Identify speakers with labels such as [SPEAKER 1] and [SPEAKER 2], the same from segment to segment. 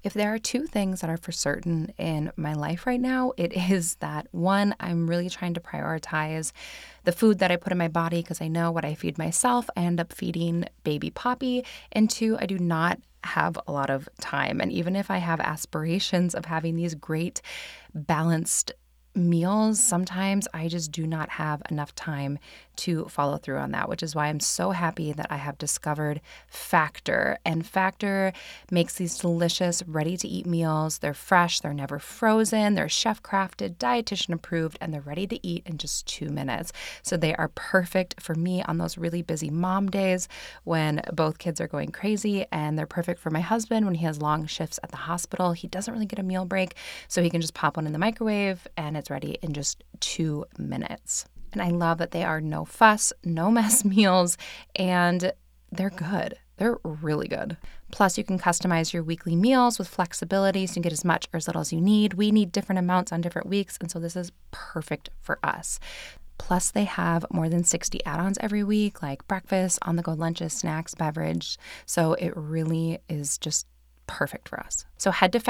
[SPEAKER 1] If there are two things that are for certain in my life right now, it is that one, I'm really trying to prioritize the food that I put in my body because I know what I feed myself, I end up feeding baby Poppy. And two, I do not have a lot of time. And even if I have aspirations of having these great balanced meals, sometimes I just do not have enough time to follow through on that, which is why I'm so happy that I have discovered Factor. And Factor makes these delicious, ready-to-eat meals. They're fresh, they're never frozen, they're chef-crafted, dietitian approved, and they're ready to eat in just 2 minutes. So they are perfect for me on those really busy mom days when both kids are going crazy, and they're perfect for my husband when he has long shifts at the hospital. He doesn't really get a meal break, so he can just pop one in the microwave and it's ready in just 2 minutes. And I love that they are no fuss, no mess meals, and they're good. They're really good. Plus, you can customize your weekly meals with flexibility so you can get as much or as little as you need. We need different amounts on different weeks, and so this is perfect for us. Plus, they have more than 60 add-ons every week, like breakfast, on-the-go lunches, snacks, beverage. So it really is just perfect for us. So head to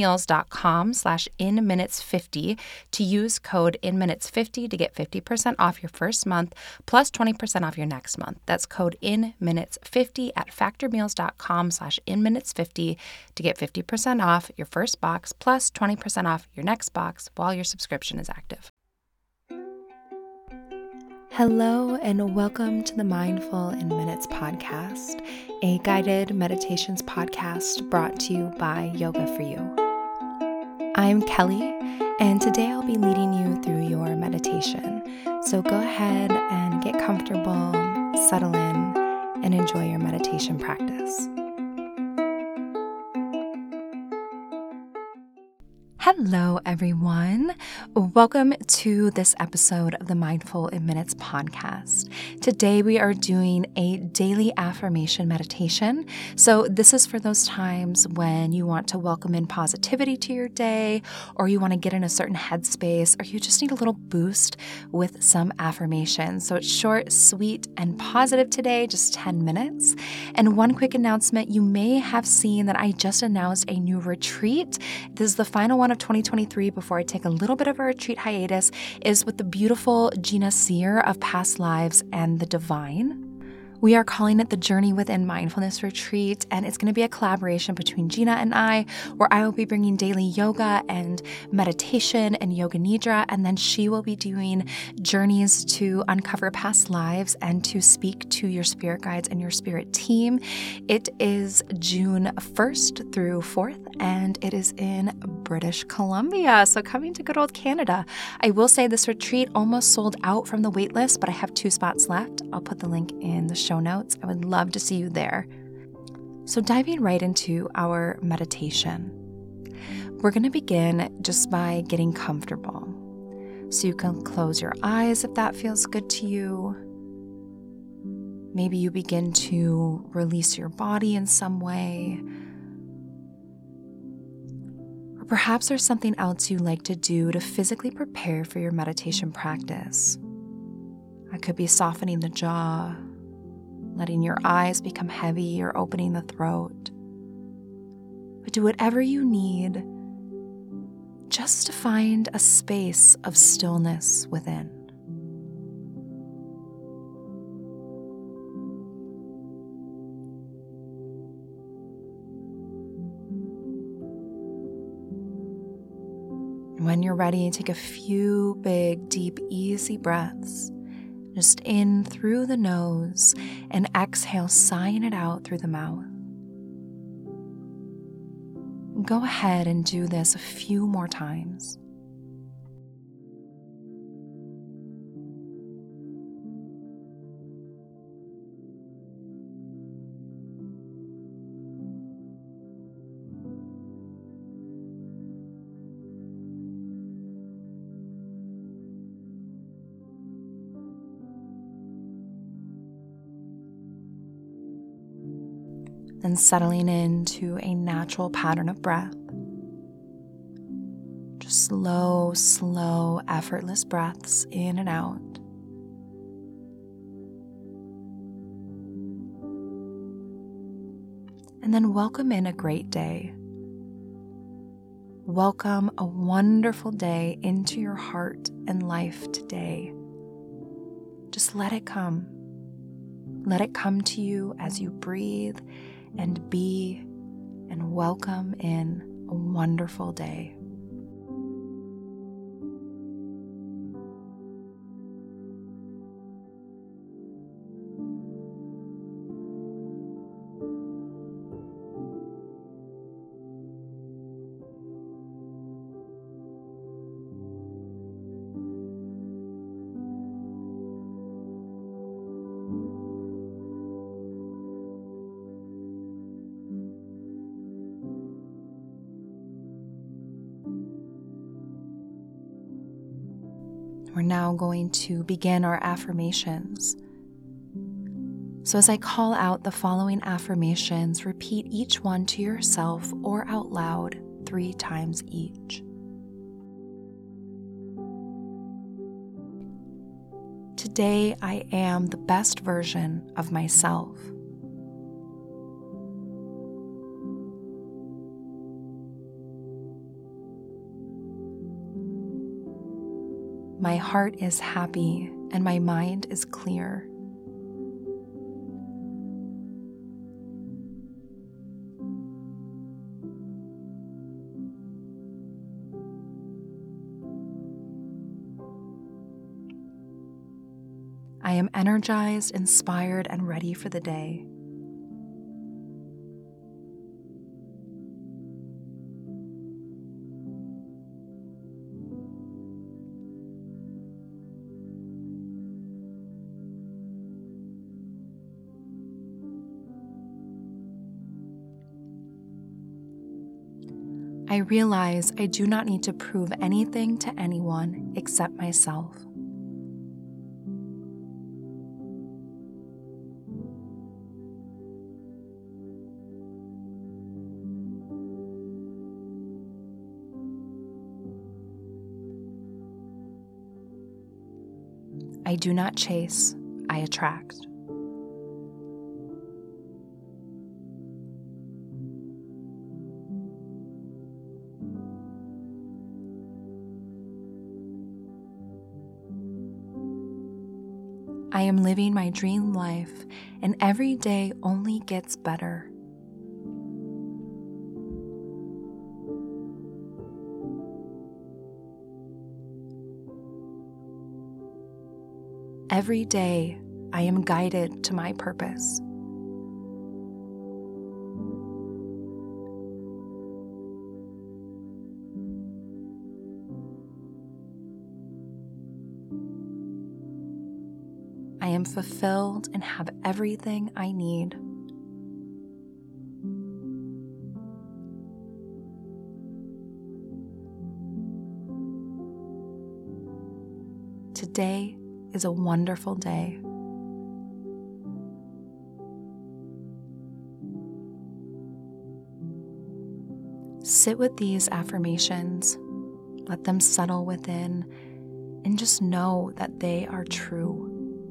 [SPEAKER 1] factormeals.com/inminutes50 to use code inminutes50 to get 50% off your first month plus 20% off your next month. That's code inminutes50 at factormeals.com/inminutes50 to get 50% off your first box plus 20% off your next box while your subscription is active. Hello and welcome to the Mindful in Minutes podcast, a guided meditations podcast brought to you by Yoga For You. I'm Kelly, and today I'll be leading you through your meditation. So go ahead and get comfortable, settle in, and enjoy your meditation practice. Hello, everyone. Welcome to this episode of the Mindful in Minutes podcast. Today, we are doing a daily affirmation meditation. So this is for those times when you want to welcome in positivity to your day, or you want to get in a certain headspace, or you just need a little boost with some affirmations. So it's short, sweet, and positive today, just 10 minutes. And one quick announcement, you may have seen that I just announced a new retreat. This is the final one of 2023 before I take a little bit of a retreat hiatus, is with the beautiful Gina Sear of Past Lives and the Divine. We are calling it the Journey Within Mindfulness Retreat, and it's going to be a collaboration between Gina and I, where I will be bringing daily yoga and meditation and yoga nidra, and then she will be doing journeys to uncover past lives and to speak to your spirit guides and your spirit team. It is June 1st through 4th, and it is in British Columbia, so coming to good old Canada. I will say this retreat almost sold out from the wait list, but I have 2 spots left. I'll put the link in the show notes. I would love to see you there. So diving right into our meditation, we're going to begin just by getting comfortable. So you can close your eyes if that feels good to you. Maybe you begin to release your body in some way. Or perhaps there's something else you like to do to physically prepare for your meditation practice. It could be softening the jaw, letting your eyes become heavy, or opening the throat. But do whatever you need just to find a space of stillness within. When you're ready, take a few big, deep, easy breaths. Just in through the nose and exhale, sighing it out through the mouth. Go ahead and do this a few more times. And settling into a natural pattern of breath. Just slow, effortless breaths in and out. And then welcome in a great day. welcome a wonderful day into your heart and life today. Just let it come. Let it come to you as you breathe and be and welcome in a wonderful day. We're now going to begin our affirmations. So as I call out the following affirmations, repeat each one to yourself or out loud 3 times each. Today, I am the best version of myself. My heart is happy and my mind is clear. I am energized, inspired, and ready for the day. I realize I do not need to prove anything to anyone except myself. I do not chase, I attract. I am living my dream life, and every day only gets better. Every day, I am guided to my purpose. I am fulfilled and have everything I need. Today is a wonderful day. Sit with these affirmations, let them settle within, and just know that they are true.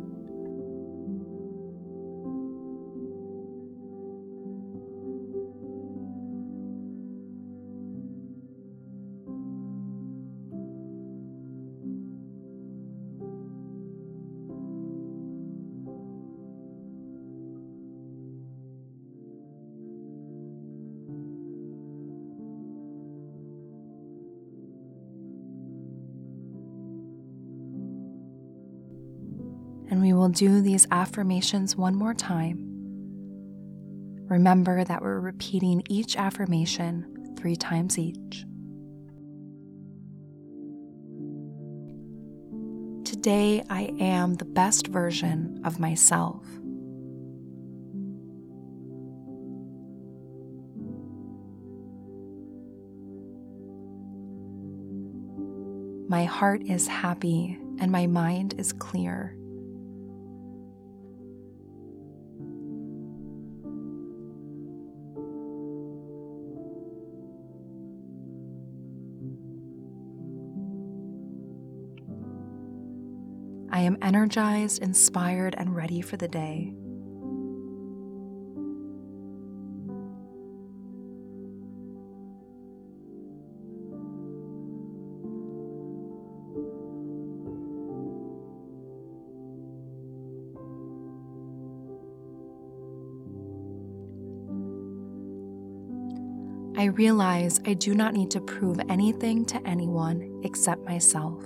[SPEAKER 1] And we will do these affirmations one more time. Remember that we're repeating each affirmation 3 times each. Today, I am the best version of myself. My heart is happy and my mind is clear. I am energized, inspired, and ready for the day. I realize I do not need to prove anything to anyone except myself.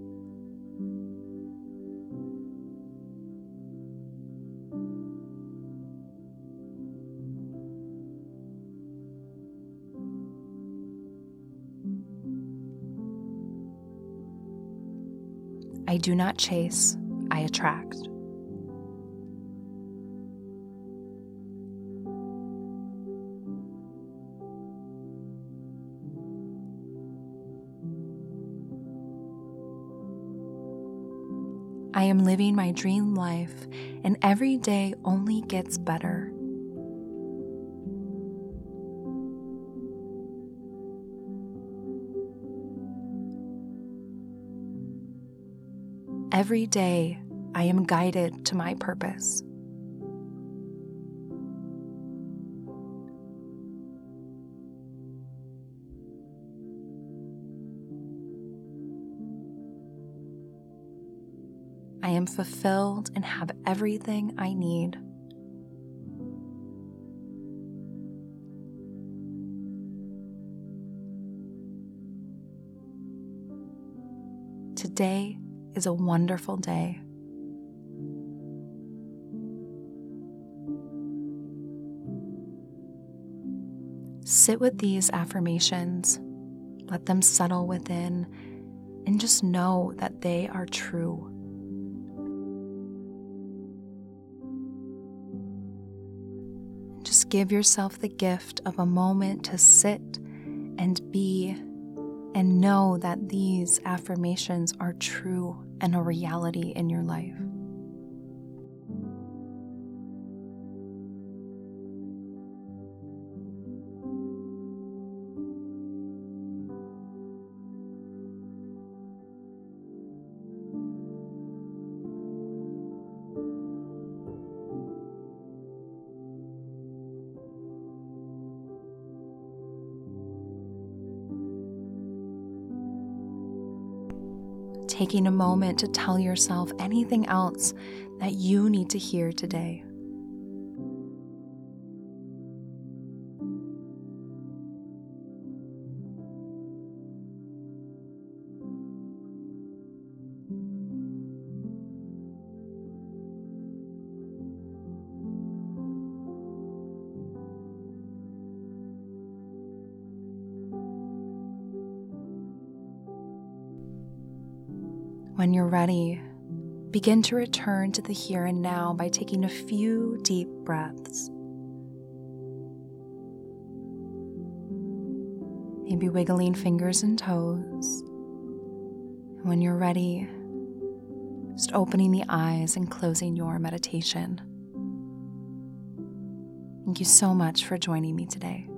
[SPEAKER 1] I do not chase, I attract. I am living my dream life, and every day only gets better. Every day, I am guided to my purpose. I am fulfilled and have everything I need. Today is a wonderful day. Sit with these affirmations, let them settle within, and just know that they are true. Just give yourself the gift of a moment to sit and be and know that these affirmations are true and a reality in your life. Taking a moment to tell yourself anything else that you need to hear today. When you're ready, begin to return to the here and now by taking a few deep breaths. Maybe wiggling fingers and toes. And when you're ready, just opening the eyes and closing your meditation. Thank you so much for joining me today.